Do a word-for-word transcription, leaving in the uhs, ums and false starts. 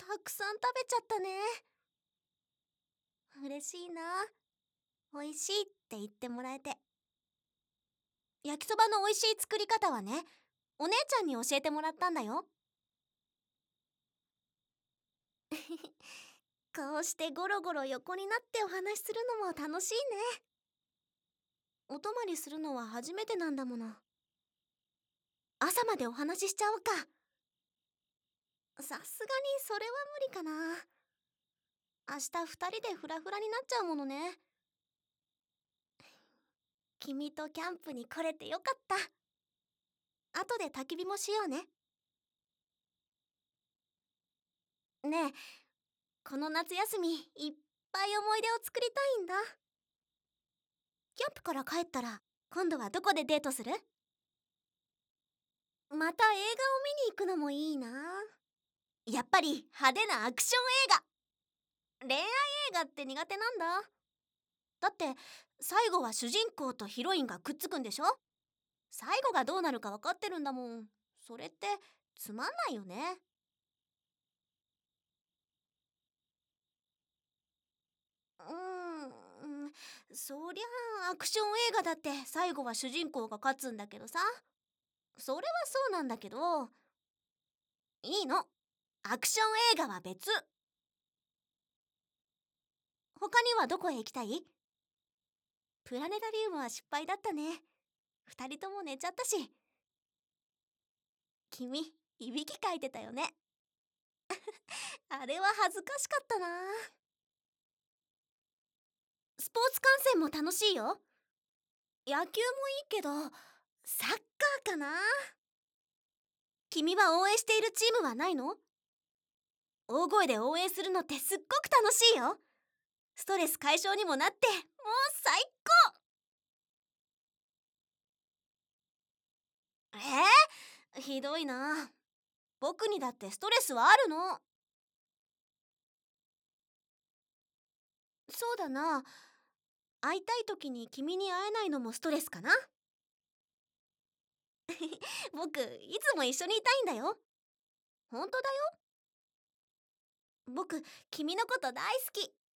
たくさん食べちゃったね。嬉しいな。美味しいって言ってもらえて。焼きそばの美味しい作り方はね、お姉ちゃんに教えてもらったんだよ。こうしてゴロゴロ横になってお話しするのも楽しいね。お泊まりするのは初めてなんだもの。朝までお話ししちゃおうか。さすがにそれは無理かな。明日二人でフラフラになっちゃうものね。君とキャンプに来れてよかった。後で焚き火もしようね。ねえ、この夏休みいっぱい思い出を作りたいんだ。キャンプから帰ったら今度はどこでデートする？また映画を見に行くのもいいな。やっぱり派手なアクション映画。恋愛映画って苦手なんだ。だって最後は主人公とヒロインがくっつくんでしょ？最後がどうなるか分かってるんだもん。それってつまんないよね。うーん、そりゃあアクション映画だって最後は主人公が勝つんだけどさ。それはそうなんだけど、いいの。アクション映画は別。他にはどこへ行きたい？プラネタリウムは失敗だったね。二人とも寝ちゃったし。君、いびきかいてたよね。あれは恥ずかしかったな。スポーツ観戦も楽しいよ。野球もいいけど、サッカーかな。君は応援しているチームはないの？大声で応援するのってすっごく楽しいよ。ストレス解消にもなって、もう最高。えー、ひどいな。僕にだってストレスはあるの。そうだな。会いたい時に君に会えないのもストレスかな。僕いつも一緒にいたいんだよ。本当だよ。僕君のこと大好き。